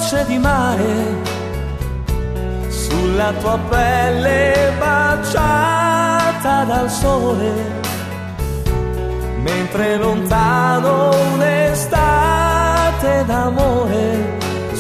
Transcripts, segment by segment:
luce di mare sulla tua pelle baciata dal sole, mentre lontano un'estate d'amore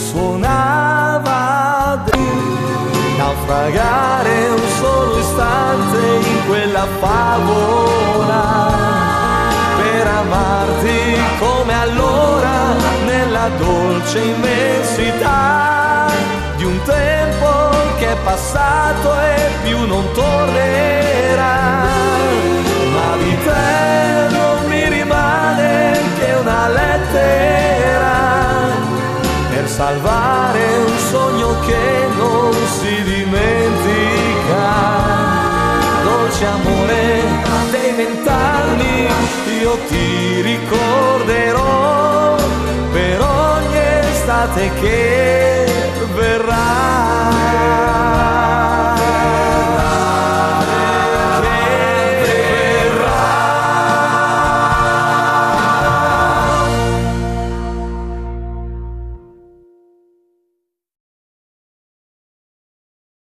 suonava naufragare un solo istante in quella favola per amarti come allora nella dolce immensità di un tempo che è passato e più non tornerà. Ma di te non mi rimane che una lettera per salvare un sogno che non si dimentica. Dolce amore dei 20 anni, io ti ricorderò per ogni estate che